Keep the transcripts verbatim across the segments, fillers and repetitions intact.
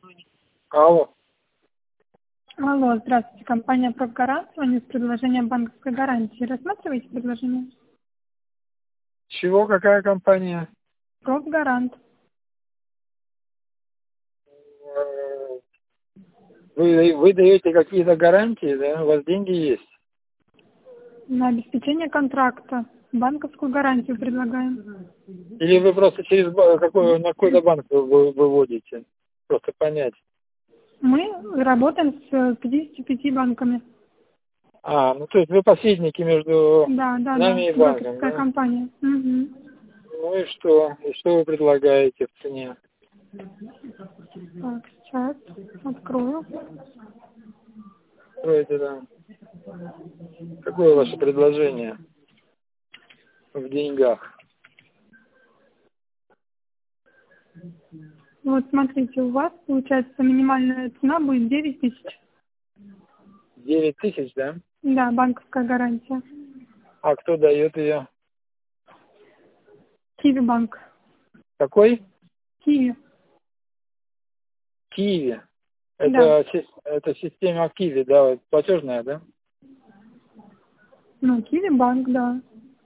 Алло. Алло, здравствуйте. Компания «Профгарант». Звоню с предложением банковской гарантии. Рассматриваете предложение? Чего? Какая компания? «Профгарант». Э, Вы, вы даете какие-то гарантии, да? У вас деньги есть? На обеспечение контракта. Банковскую гарантию предлагаем. Или вы просто через ба- какой, на какой-то банк вы вы выводите? Просто понять. Мы работаем с пятьюдесятью пятью банками. А, ну то есть вы посредники между Да, да, да. нами и банком, Брокерская да? компания. Угу. Ну и что? И что вы предлагаете в цене? Так, сейчас открою. Давайте, да. Какое ваше предложение в деньгах? Вот смотрите, у вас получается минимальная цена будет девять тысяч. Девять тысяч, да? Да, банковская гарантия. А кто дает ее? Киви банк. Какой? Киви. Киви. Да. Это, си- это система Киви, да, вот платежная, да? Ну, Киви банк, да.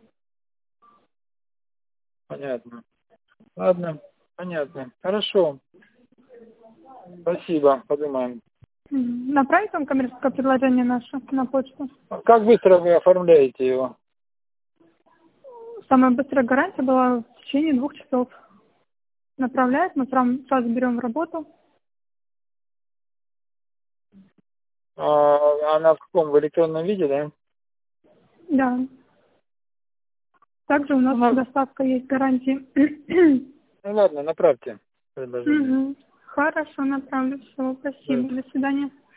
Понятно. Ладно, понятно. Хорошо. Спасибо, подумаем. Мгм. Направить вам коммерческое предложение наше на почту? А как быстро вы оформляете его? Самая быстрая гарантия была в течение двух часов. Направляет, мы сразу, сразу берем в работу. А, она в каком? В электронном виде, да? Да. Также у нас Ну, доставка есть гарантии. ну ладно, направьте предложение. Мгм. Хорошо, направлю. Все, Да. спасибо. До свидания.